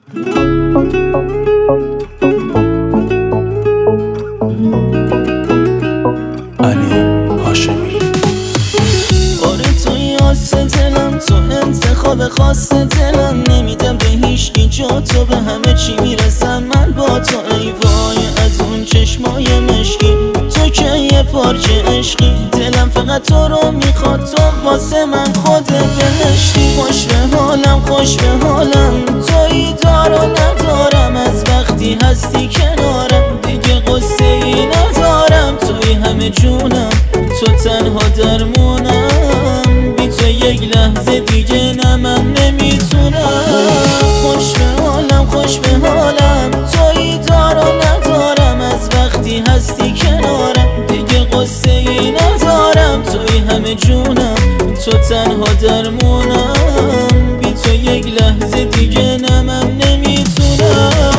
علی هاشمی. آره توی آس دلم، تو انتخاب خاص دلم. نمیدم به هیچکی جا تو، به همه چی میرسم من با تو. ای وای از اون چشمای مشکی، تو که یه پارچه عشقی. دلم فقط تو رو میخواد، تو واسه من خود بهشتی. خوش به حالم، خوش به حالم، تویی دار و ندارم. از وقتی هستی کنارم دیگه قصه ای ندارم. توی همه جونم، تو تنها درمونم. بی تو یک لحظه دیگه نه من نمیتونم. خوش به حالم، خوش به حالم، تویی دار و ندارم. از وقتی هستی کنارم دیگه قصه ای ندارم. توی همه جونم، تو تنها درمونم. بی تو یک لحظه دیگه نه من نمیتونم.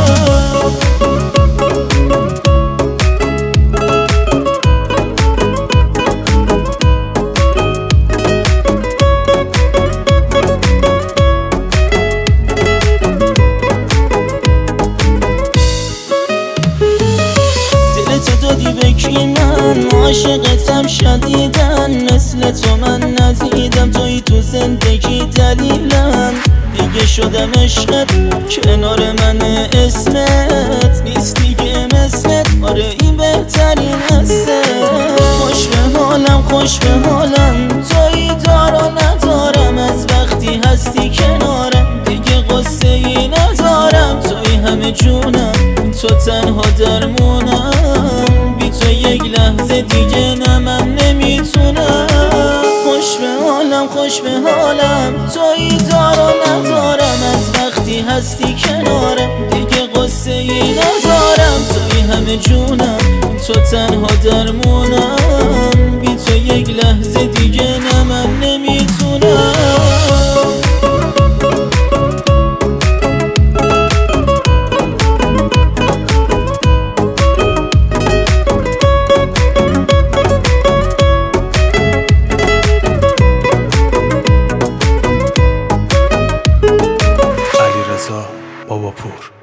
دادی به کی؟ من عاشقتم شدیدن. مثل تو من ندیدم، توی تو زندگی دلیلم. دیگه شدم عشقت، کنار من اسمت نیست دیگه مثلت. آره این بهترین حسه. خوش به حالم، خوش به حالم، تویی دار و ندارم. از وقتی هستی کنارم دیگه قصه ای ندارم. توی همه جونم، تو تنها درمونم. بی تو یک لحظه دیگه نه من نمیتونم. خوش به حالم، خوش به حالم، تویی دار و ندارم. از وقتی هستی کنارم دیگه قصه ای ندارم. توی همه جونم، تو تنها درمونم. بی تو یک لحظه دیگه نه من نمیتونم. بابا پور.